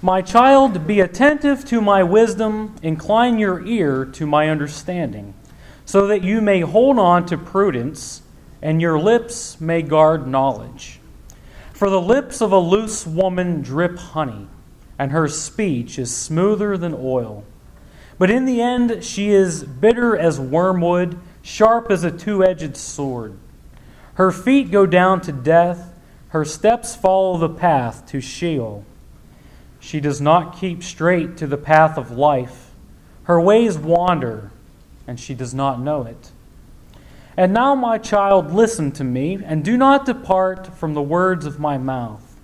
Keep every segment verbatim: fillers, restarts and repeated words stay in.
My child, be attentive to my wisdom, incline your ear to my understanding, so that you may hold on to prudence, and your lips may guard knowledge. For the lips of a loose woman drip honey, and her speech is smoother than oil. But in the end she is bitter as wormwood, sharp as a two-edged sword. Her feet go down to death, her steps follow the path to Sheol. She does not keep straight to the path of life. Her ways wander, and she does not know it. And now, my child, listen to me, and do not depart from the words of my mouth.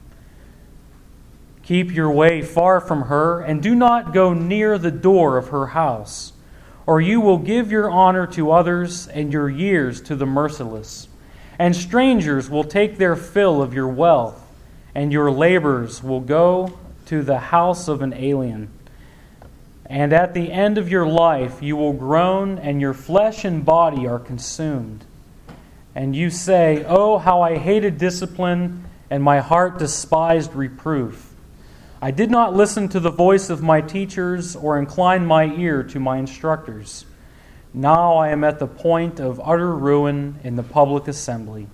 Keep your way far from her, and do not go near the door of her house, or you will give your honor to others and your years to the merciless. And strangers will take their fill of your wealth, and your labors will go to the house of an alien. And at the end of your life you will groan, and your flesh and body are consumed. And you say, "Oh, how I hated discipline, and my heart despised reproof. I did not listen to the voice of my teachers, or incline my ear to my instructors. Now I am at the point of utter ruin in the public assembly.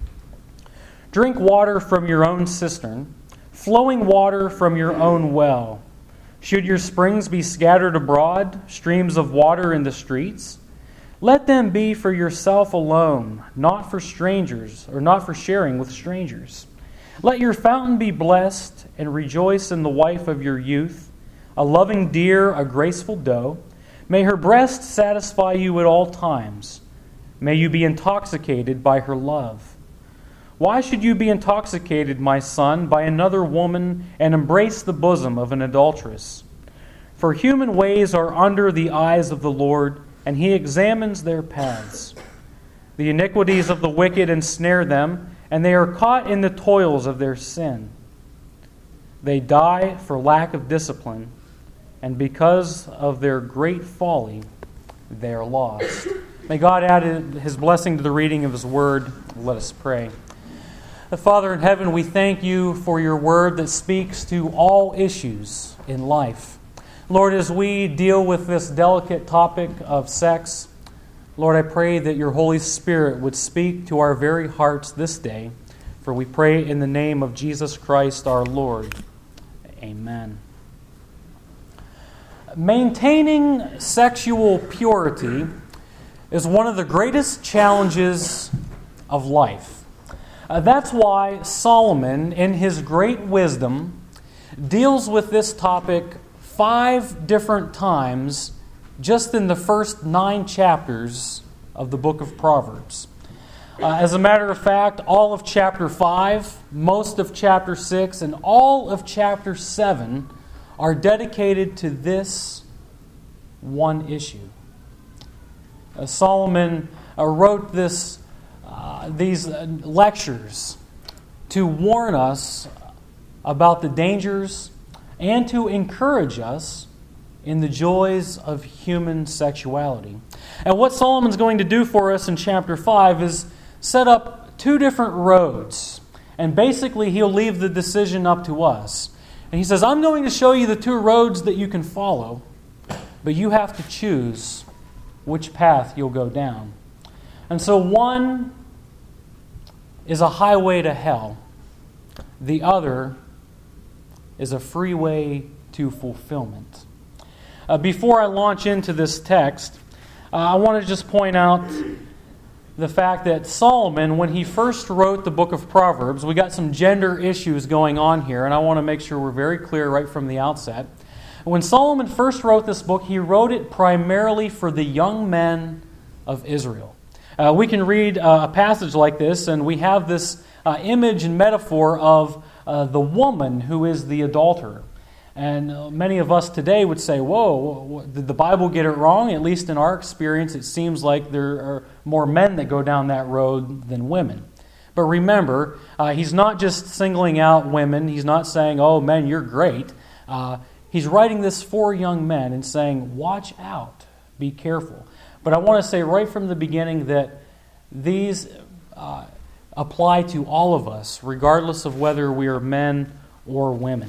Drink water from your own cistern, flowing water from your own well. Should your springs be scattered abroad, streams of water in the streets? Let them be for yourself alone, not for strangers, or not for sharing with strangers. Let your fountain be blessed, and rejoice in the wife of your youth, a loving deer, a graceful doe. May her breast satisfy you at all times. May you be intoxicated by her love. Why should you be intoxicated, my son, by another woman, and embrace the bosom of an adulteress? For human ways are under the eyes of the Lord, and he examines their paths. The iniquities of the wicked ensnare them, and they are caught in the toils of their sin. They die for lack of discipline, and because of their great folly, they are lost." May God add his blessing to the reading of his word. Let us pray. The Father in heaven, we thank you for your word that speaks to all issues in life. Lord, as we deal with this delicate topic of sex, Lord, I pray that your Holy Spirit would speak to our very hearts this day, for we pray in the name of Jesus Christ our Lord. Amen. Maintaining sexual purity is one of the greatest challenges of life. Uh, that's why Solomon, in his great wisdom, deals with this topic five different times just in the first nine chapters of the book of Proverbs. Uh, as a matter of fact, all of chapter five, most of chapter six, and all of chapter seven are dedicated to this one issue. Uh, Solomon uh, wrote this Uh, these uh, lectures to warn us about the dangers and to encourage us in the joys of human sexuality. And what Solomon's going to do for us in chapter five is set up two different roads. And basically he'll leave the decision up to us. And he says, I'm going to show you the two roads that you can follow, but you have to choose which path you'll go down. And so one is a highway to hell. The other is a freeway to fulfillment. Uh, before I launch into this text, uh, I want to just point out the fact that Solomon, when he first wrote the book of Proverbs, we got some gender issues going on here, and I want to make sure we're very clear right from the outset. When Solomon first wrote this book, he wrote it primarily for the young men of Israel. Uh, we can read uh, a passage like this, and we have this uh, image and metaphor of uh, the woman who is the adulterer. And uh, many of us today would say, whoa, did the Bible get it wrong? At least in our experience, it seems like there are more men that go down that road than women. But remember, uh, he's not just singling out women. He's not saying, oh, men, you're great. Uh, he's writing this for young men and saying, watch out, be careful. But I want to say right from the beginning that these uh, apply to all of us, regardless of whether we are men or women.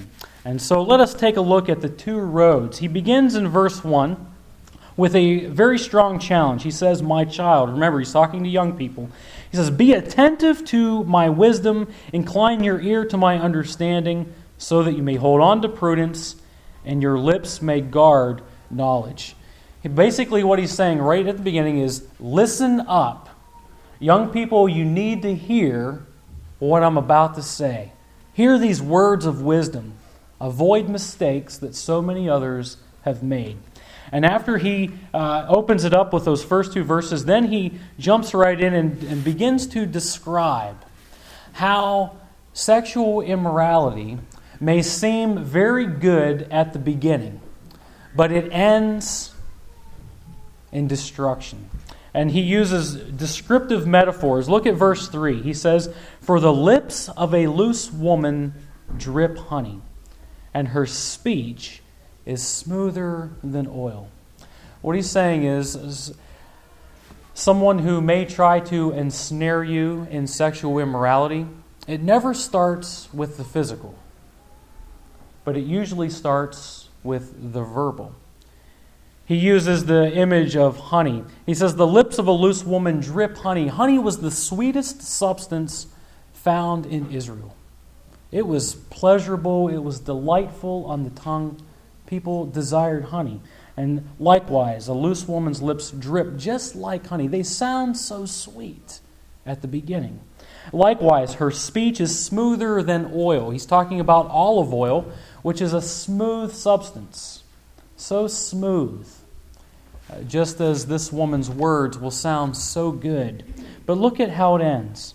And so let us take a look at the two roads. He begins in verse one with a very strong challenge. He says, my child. Remember, he's talking to young people. He says, be attentive to my wisdom, incline your ear to my understanding, so that you may hold on to prudence, and your lips may guard knowledge. Basically, what he's saying right at the beginning is, listen up. Young people, you need to hear what I'm about to say. Hear these words of wisdom. Avoid mistakes that so many others have made. And after he uh, opens it up with those first two verses, then he jumps right in and, and begins to describe how sexual immorality may seem very good at the beginning, but it ends in destruction. And he uses descriptive metaphors. Look at verse three. He says, for the lips of a loose woman drip honey, and her speech is smoother than oil. What he's saying is, is someone who may try to ensnare you in sexual immorality, it never starts with the physical, but it usually starts with the verbal. He uses the image of honey. He says, the lips of a loose woman drip honey. Honey was the sweetest substance found in Israel. It was pleasurable. It was delightful on the tongue. People desired honey. And likewise, a loose woman's lips drip just like honey. They sound so sweet at the beginning. Likewise, her speech is smoother than oil. He's talking about olive oil, which is a smooth substance. So smooth. Uh, just as this woman's words will sound so good. But look at how it ends.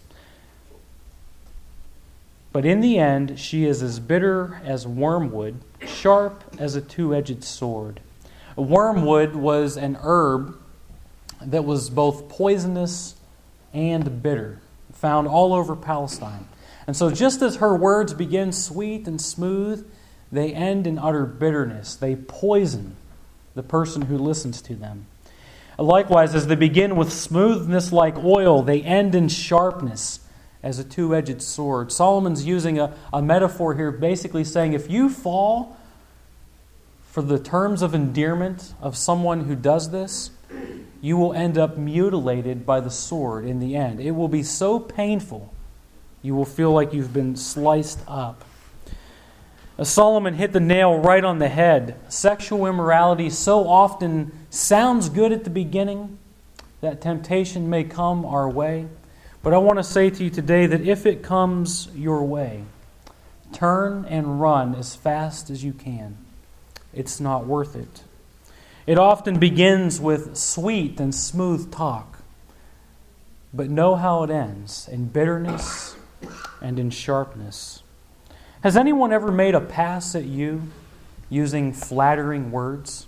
But in the end, she is as bitter as wormwood, sharp as a two-edged sword. Wormwood was an herb that was both poisonous and bitter, found all over Palestine. And so just as her words begin sweet and smooth, they end in utter bitterness. They poison the person who listens to them. Likewise, as they begin with smoothness like oil, they end in sharpness as a two-edged sword. Solomon's using a, a metaphor here, basically saying if you fall for the terms of endearment of someone who does this, you will end up mutilated by the sword in the end. It will be so painful, you will feel like you've been sliced up. As Solomon hit the nail right on the head. Sexual immorality so often sounds good at the beginning that temptation may come our way. But I want to say to you today that if it comes your way, turn and run as fast as you can. It's not worth it. It often begins with sweet and smooth talk, but know how it ends, in bitterness and in sharpness. Has anyone ever made a pass at you using flattering words?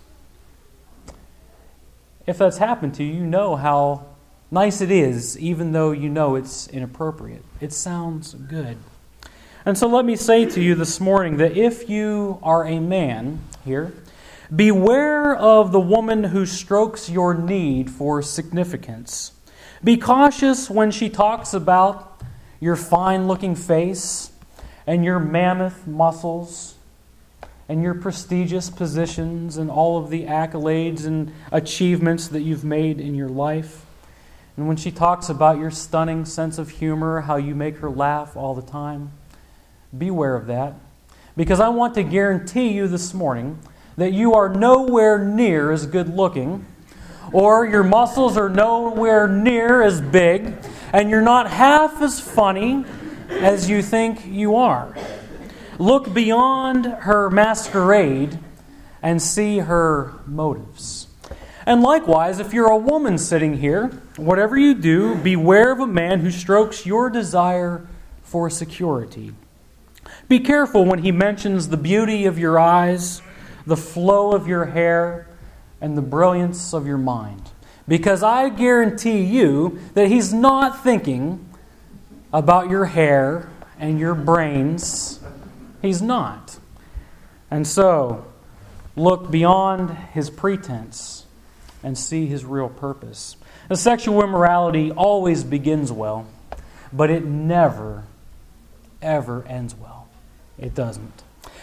If that's happened to you, you know how nice it is, even though you know it's inappropriate. It sounds good. And so let me say to you this morning that if you are a man here, beware of the woman who strokes your need for significance. Be cautious when she talks about your fine-looking face and your mammoth muscles and your prestigious positions and all of the accolades and achievements that you've made in your life. And when she talks about your stunning sense of humor, how you make her laugh all the time, beware of that. Because I want to guarantee you this morning that you are nowhere near as good looking, or your muscles are nowhere near as big, and you're not half as funny as you think you are. Look beyond her masquerade and see her motives. And likewise, if you're a woman sitting here, whatever you do, beware of a man who strokes your desire for security. Be careful when he mentions the beauty of your eyes, the flow of your hair, and the brilliance of your mind. Because I guarantee you that he's not thinking about your hair and your brains. He's not. And so, look beyond his pretense and see his real purpose. The sexual immorality always begins well, but it never, ever ends well. It doesn't.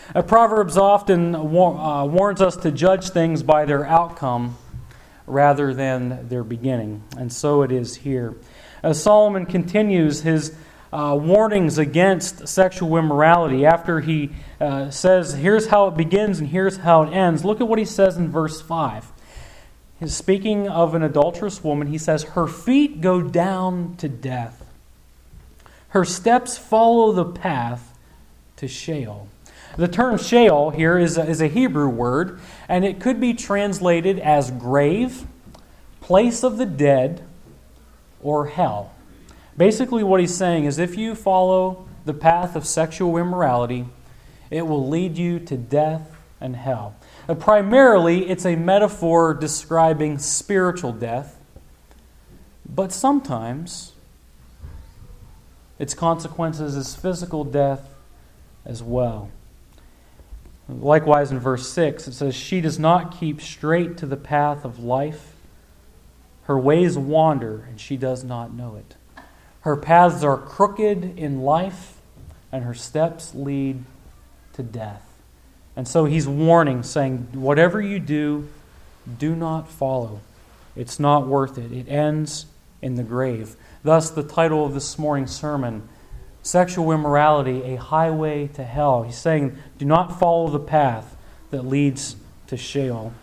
Uh, Proverbs often war- uh, warns us to judge things by their outcome rather than their beginning, and so it is here. As Solomon continues his uh, warnings against sexual immorality, after he uh, says, here's how it begins and here's how it ends, look at what he says in verse five. He's speaking of an adulterous woman. He says, her feet go down to death. Her steps follow the path to Sheol. The term Sheol here is a, is a Hebrew word, and it could be translated as grave, place of the dead, or hell. Basically what he's saying is if you follow the path of sexual immorality, it will lead you to death and hell. Uh, primarily, it's a metaphor describing spiritual death, but sometimes its consequences is physical death as well. Likewise, in verse six, it says, she does not keep straight to the path of life. Her ways wander, and she does not know it. Her paths are crooked in life, and her steps lead to death. And so he's warning, saying, whatever you do, do not follow. It's not worth it. It ends in the grave. Thus, the title of this morning's sermon, Sexual Immorality, a Highway to Hell. He's saying, do not follow the path that leads to Sheol.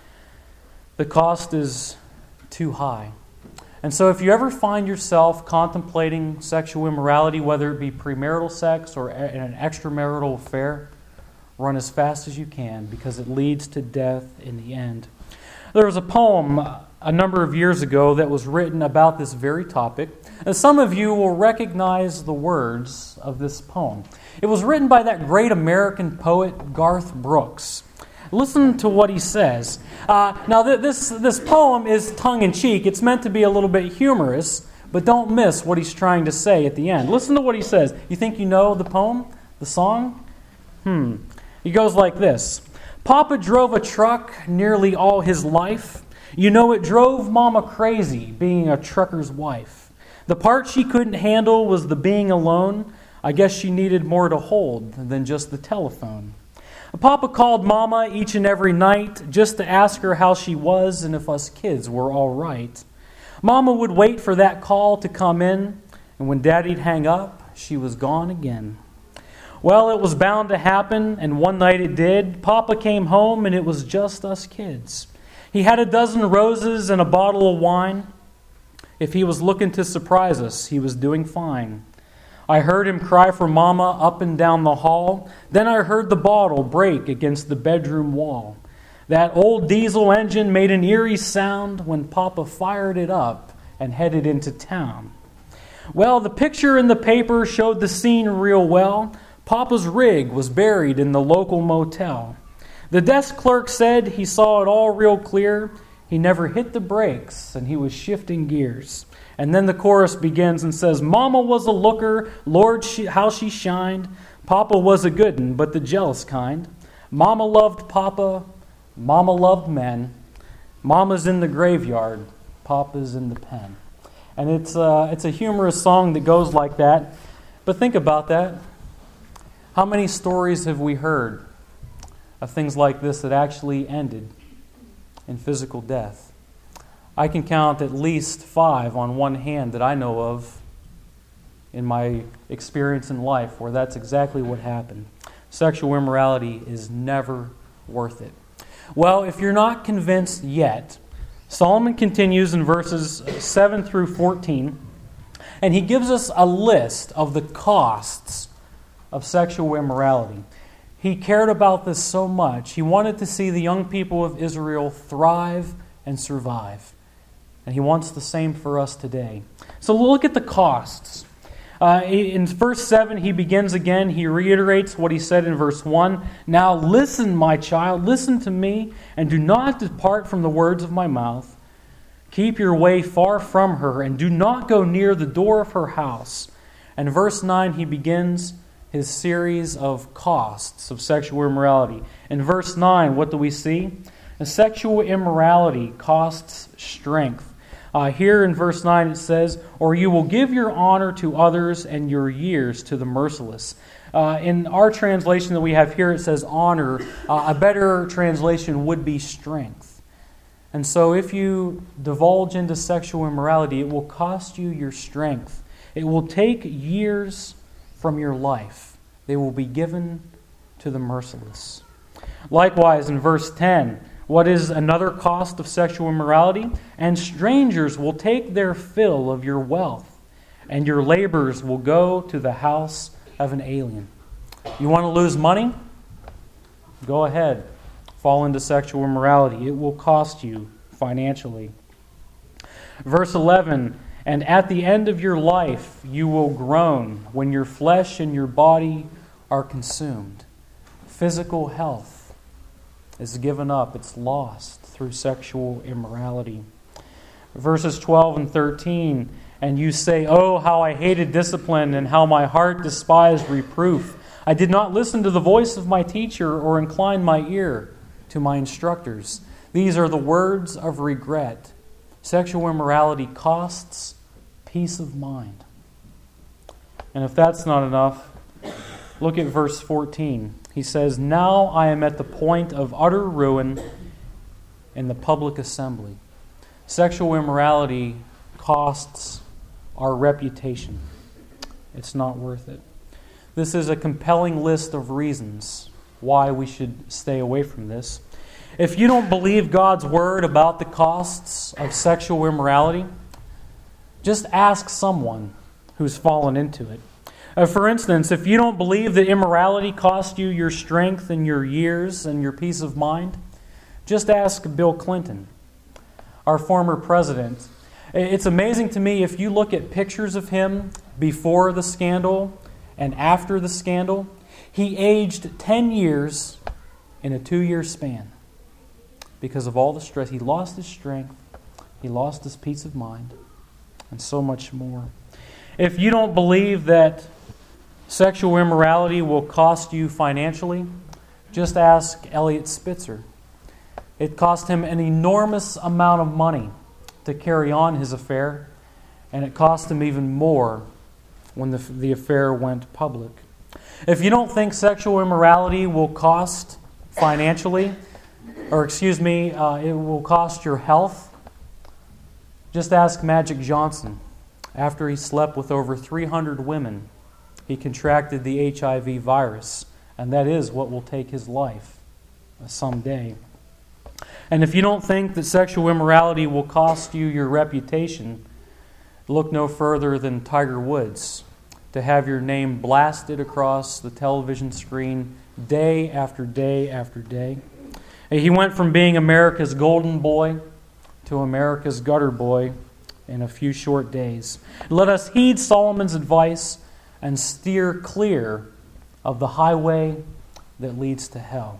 The cost is too high. And so if you ever find yourself contemplating sexual immorality, whether it be premarital sex or in an extramarital affair, run as fast as you can because it leads to death in the end. There was a poem a number of years ago that was written about this very topic. And some of you will recognize the words of this poem. It was written by that great American poet Garth Brooks. Listen to what he says. Uh, now, th- this, this poem is tongue-in-cheek. It's meant to be a little bit humorous, but don't miss what he's trying to say at the end. Listen to what he says. You think you know the poem, the song? Hmm. He goes like this. Papa drove a truck nearly all his life. You know it drove Mama crazy, being a trucker's wife. The part she couldn't handle was the being alone. I guess she needed more to hold than just the telephone. Papa called Mama each and every night just to ask her how she was and if us kids were all right. Mama would wait for that call to come in, and when Daddy'd hang up, she was gone again. Well, it was bound to happen, and one night it did. Papa came home, and it was just us kids. He had a dozen roses and a bottle of wine. If he was looking to surprise us, he was doing fine. I heard him cry for Mama up and down the hall. Then I heard the bottle break against the bedroom wall. That old diesel engine made an eerie sound when Papa fired it up and headed into town. Well, the picture in the paper showed the scene real well. Papa's rig was buried in the local motel. The desk clerk said he saw it all real clear. He never hit the brakes, and he was shifting gears. And then the chorus begins and says, Mama was a looker, Lord, she, how she shined. Papa was a good 'un, but the jealous kind. Mama loved Papa, Mama loved men. Mama's in the graveyard, Papa's in the pen. And it's, uh, it's a humorous song that goes like that. But think about that. How many stories have we heard of things like this that actually ended in physical death? I can count at least five on one hand that I know of in my experience in life where that's exactly what happened. Sexual immorality is never worth it. Well, if you're not convinced yet, Solomon continues in verses seven through fourteen, and he gives us a list of the costs of sexual immorality. He cared about this so much. He wanted to see the young people of Israel thrive and survive. And he wants the same for us today. So look at the costs. Uh, in verse seven, he begins again. He reiterates what he said in verse one. Now listen, my child, listen to me, and do not depart from the words of my mouth. Keep your way far from her, and do not go near the door of her house. And verse nine, he begins his series of costs of sexual immorality. In verse nine, what do we see? And sexual immorality costs strength. Uh, here in verse nine it says, or you will give your honor to others and your years to the merciless. Uh, in our translation that we have here, it says honor. Uh, a better translation would be strength. And so if you divulge into sexual immorality, it will cost you your strength. It will take years from your life. They will be given to the merciless. Likewise, in verse ten, what is another cost of sexual immorality? And strangers will take their fill of your wealth, and your labors will go to the house of an alien. You want to lose money? Go ahead. Fall into sexual immorality. It will cost you financially. Verse eleven, and at the end of your life you will groan when your flesh and your body are consumed. Physical health is given up. It's lost through sexual immorality. Verses twelve and thirteen, and you say, "Oh, how I hated discipline, and how my heart despised reproof. I did not listen to the voice of my teacher or incline my ear to my instructors." These are the words of regret. Sexual immorality costs peace of mind. And if that's not enough, look at verse fourteen. He says, "Now I am at the point of utter ruin in the public assembly." Sexual immorality costs our reputation. It's not worth it. This is a compelling list of reasons why we should stay away from this. If you don't believe God's word about the costs of sexual immorality, just ask someone who's fallen into it. Uh, for instance, if you don't believe that immorality cost you your strength and your years and your peace of mind, just ask Bill Clinton, our former president. It's amazing to me, if you look at pictures of him before the scandal and after the scandal, he aged ten years in a two-year span because of all the stress. He lost his strength, he lost his peace of mind, and so much more. If you don't believe that sexual immorality will cost you financially, just ask Elliot Spitzer. It cost him an enormous amount of money to carry on his affair, and it cost him even more when the, the affair went public. If you don't think sexual immorality will cost financially, or excuse me, uh, it will cost your health, just ask Magic Johnson. After he slept with over three hundred women, he contracted the H I V virus, and that is what will take his life someday. And if you don't think that sexual immorality will cost you your reputation, look no further than Tiger Woods. To have your name blasted across the television screen day after day after day. He went from being America's golden boy to America's gutter boy in a few short days. Let us heed Solomon's advice and steer clear of the highway that leads to hell.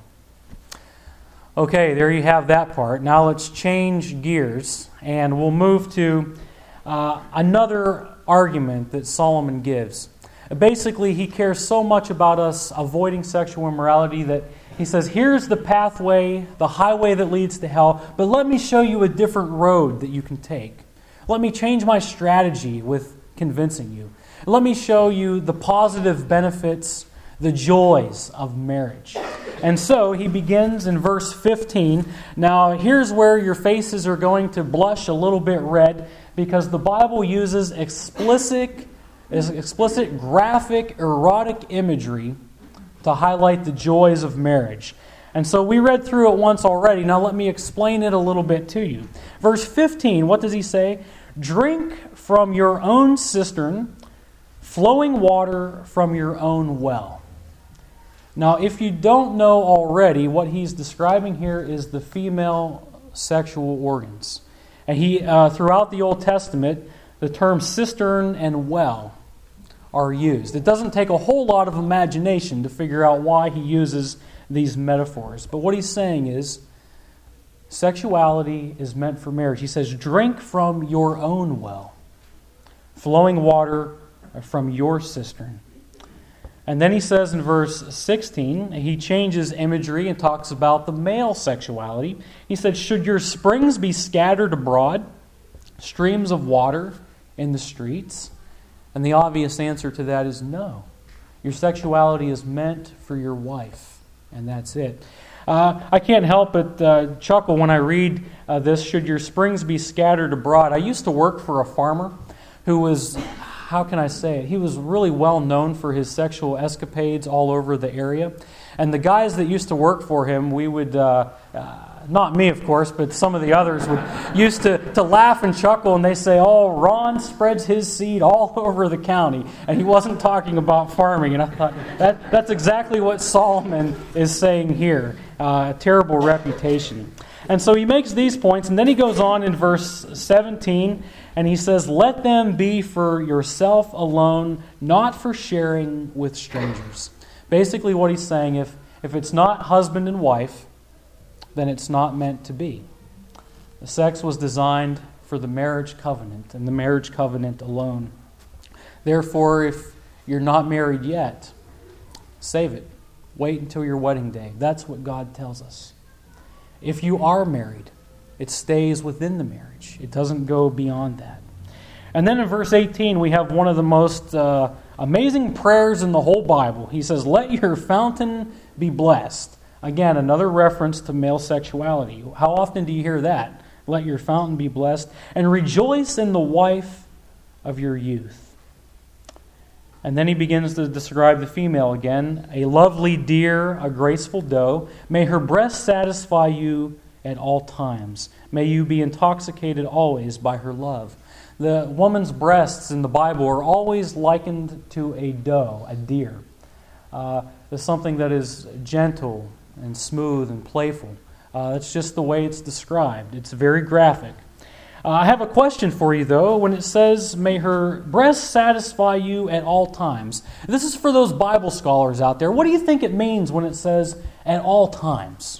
Okay, there you have that part. Now let's change gears and we'll move to uh, another argument that Solomon gives. Basically, he cares so much about us avoiding sexual immorality that he says, here's the pathway, the highway that leads to hell, but let me show you a different road that you can take. Let me change my strategy with convincing you. Let me show you the positive benefits, the joys of marriage. And so he begins in verse fifteen. Now, here's where your faces are going to blush a little bit red, because the Bible uses explicit, explicit graphic, erotic imagery to highlight the joys of marriage. And so we read through it once already. Now let me explain it a little bit to you. Verse fifteen, what does he say? Drink from your own cistern, flowing water from your own well. Now, if you don't know already, what he's describing here is the female sexual organs. And he, uh, throughout the Old Testament, the terms cistern and well are used. It doesn't take a whole lot of imagination to figure out why he uses these metaphors. But what he's saying is, sexuality is meant for marriage. He says, drink from your own well, flowing water from your cistern. And then he says in verse sixteen, he changes imagery and talks about the male sexuality. He said, should your springs be scattered abroad, streams of water in the streets? And the obvious answer to that is no. Your sexuality is meant for your wife, and that's it. Uh, I can't help but uh, chuckle when I read uh, this, should your springs be scattered abroad. I used to work for a farmer who was, how can I say it, he was really well known for his sexual escapades all over the area. And the guys that used to work for him, we would, uh, uh, not me of course, but some of the others would used to, to laugh and chuckle, and they say, oh, Ron spreads his seed all over the county. And he wasn't talking about farming. And I thought, that that's exactly what Solomon is saying here. Uh, a terrible reputation. And so he makes these points, and then he goes on in verse seventeen, and he says, let them be for yourself alone, not for sharing with strangers. Basically what he's saying, if, if it's not husband and wife, then it's not meant to be. The sex was designed for the marriage covenant, and the marriage covenant alone. Therefore, if you're not married yet, save it. Wait until your wedding day. That's what God tells us. If you are married, it stays within the marriage. It doesn't go beyond that. And then in verse eighteen, we have one of the most uh, amazing prayers in the whole Bible. He says, let your fountain be blessed. Again, another reference to male sexuality. How often do you hear that? Let your fountain be blessed. And rejoice in the wife of your youth. And then he begins to describe the female again. A lovely deer, a graceful doe. May her breast satisfy you at all times. May you be intoxicated always by her love. The woman's breasts in the Bible are always likened to a doe, a deer. Uh, it's something that is gentle and smooth and playful. Uh, that's just the way it's described. It's very graphic. Uh, I have a question for you, though, when it says, may her breast satisfy you at all times. This is for those Bible scholars out there. What do you think it means when it says at all times?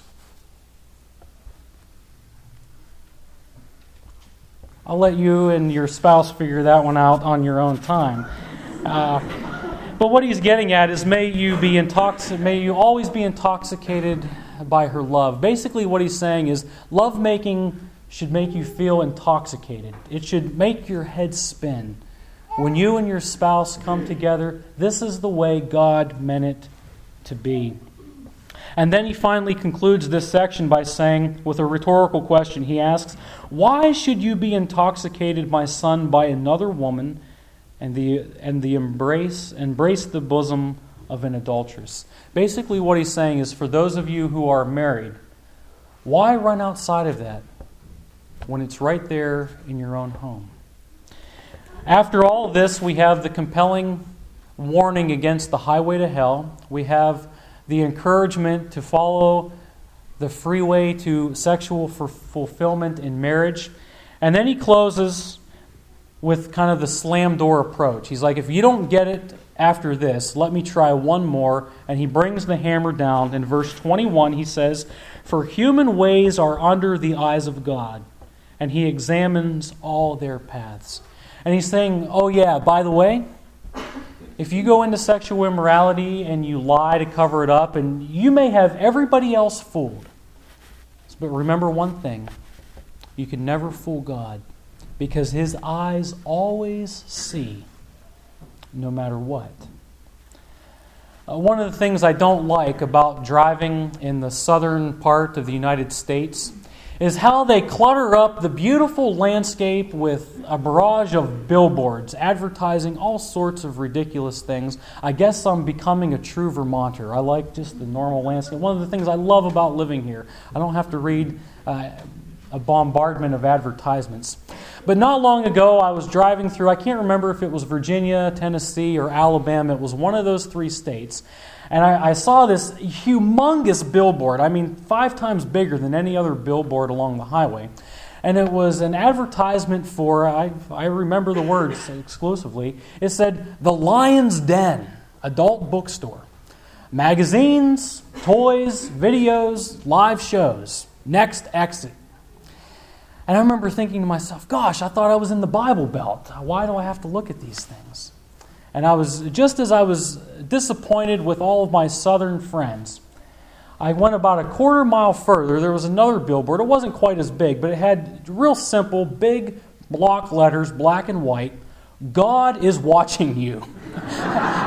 I'll let you and your spouse figure that one out on your own time. Uh, but what he's getting at is may you be intoxic- may you always be intoxicated by her love. Basically what he's saying is lovemaking should make you feel intoxicated. It should make your head spin. When you and your spouse come together, this is the way God meant it to be. And then he finally concludes this section by saying, with a rhetorical question, he asks, why should you be intoxicated, my son, by another woman and the and the embrace embrace the bosom of an adulteress? Basically what he's saying is, for those of you who are married, why run outside of that when it's right there in your own home? After all of this, we have the compelling warning against the highway to hell. We have the encouragement to follow the freeway to sexual f- fulfillment in marriage. And then he closes with kind of the slam door approach. He's like, if you don't get it after this, let me try one more. And he brings the hammer down. In verse twenty-one, he says, for human ways are under the eyes of God, and he examines all their paths. And he's saying, oh yeah, by the way, if you go into sexual immorality and you lie to cover it up, and you may have everybody else fooled. But remember one thing, you can never fool God, because His eyes always see, no matter what. Uh, one of the things I don't like about driving in the southern part of the United States is how they clutter up the beautiful landscape with a barrage of billboards advertising all sorts of ridiculous things. I guess I'm becoming a true Vermonter. I like just the normal landscape. One of the things I love about living here, I don't have to read uh, a bombardment of advertisements. But not long ago, I was driving through, I can't remember if it was Virginia, Tennessee, or Alabama. It was one of those three states. And I, I saw this humongous billboard, I mean five times bigger than any other billboard along the highway. And it was an advertisement for, I, I remember the words exclusively, it said, The Lion's Den, adult bookstore. Magazines, toys, videos, live shows, next exit. And I remember thinking to myself, gosh, I thought I was in the Bible Belt. Why do I have to look at these things? And I was, just as I was disappointed with all of my southern friends, I went about a quarter mile further. There was another billboard. It wasn't quite as big, but it had real simple, big block letters, black and white. God is watching you.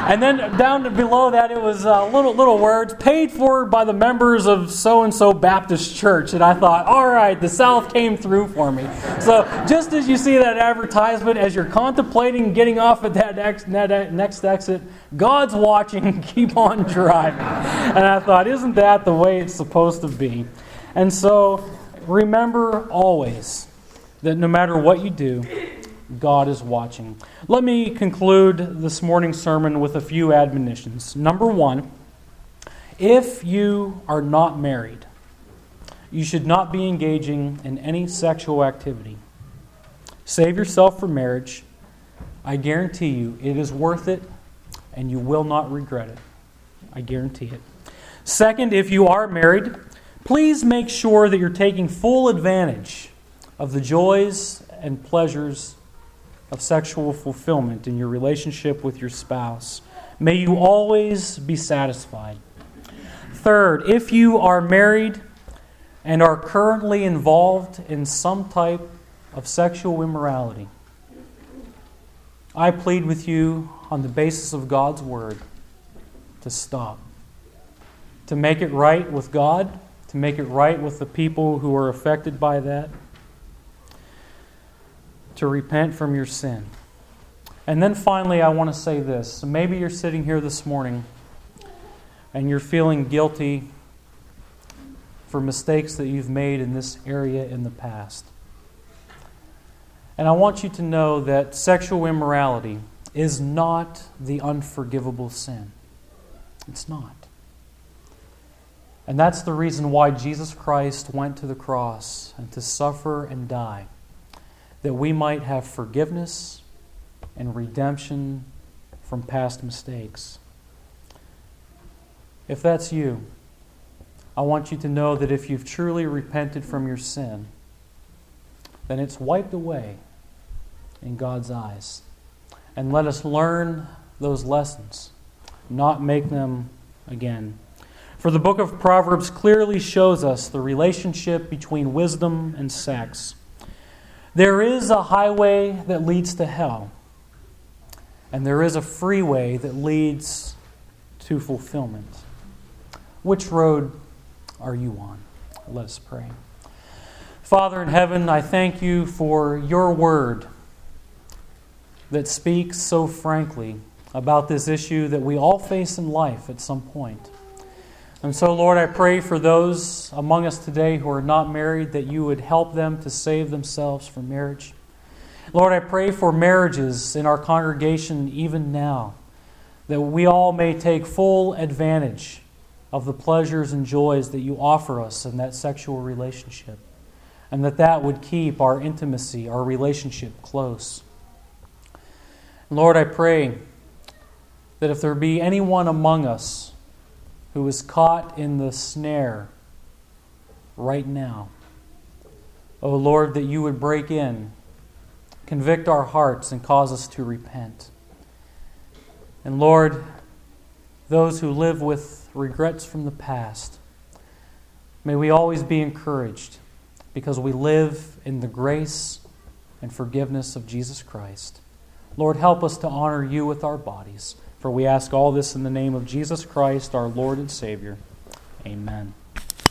And then down below that, it was uh, little little words, paid for by the members of so-and-so Baptist Church. And I thought, all right, the South came through for me. So just as you see that advertisement, as you're contemplating getting off at that next, that next exit, God's watching, keep on driving. And I thought, isn't that the way it's supposed to be? And so remember always that no matter what you do, God is watching. Let me conclude this morning's sermon with a few admonitions. Number one, if you are not married, you should not be engaging in any sexual activity. Save yourself for marriage. I guarantee you it is worth it, and you will not regret it. I guarantee it. Second, if you are married, please make sure that you're taking full advantage of the joys and pleasures of sexual fulfillment in your relationship with your spouse. May you always be satisfied. Third, if you are married and are currently involved in some type of sexual immorality, I plead with you on the basis of God's Word to stop. To make it right with God, to make it right with the people who are affected by that, to repent from your sin. And then finally, I want to say this. So maybe you're sitting here this morning and you're feeling guilty for mistakes that you've made in this area in the past. And I want you to know that sexual immorality is not the unforgivable sin. It's not. And that's the reason why Jesus Christ went to the cross and to suffer and die, that we might have forgiveness and redemption from past mistakes. If that's you, I want you to know that if you've truly repented from your sin, then it's wiped away in God's eyes. And let us learn those lessons, not make them again. For the book of Proverbs clearly shows us the relationship between wisdom and sex. There is a highway that leads to hell, and there is a freeway that leads to fulfillment. Which road are you on? Let us pray. Father in heaven, I thank you for your word that speaks so frankly about this issue that we all face in life at some point. And so, Lord, I pray for those among us today who are not married that you would help them to save themselves from marriage. Lord, I pray for marriages in our congregation even now, that we all may take full advantage of the pleasures and joys that you offer us in that sexual relationship, and that that would keep our intimacy, our relationship close. Lord, I pray that if there be anyone among us who is caught in the snare right now, O Lord, that you would break in, convict our hearts, and cause us to repent. And Lord, those who live with regrets from the past, may we always be encouraged because we live in the grace and forgiveness of Jesus Christ. Lord, help us to honor you with our bodies. For we ask all this in the name of Jesus Christ, our Lord and Savior. Amen.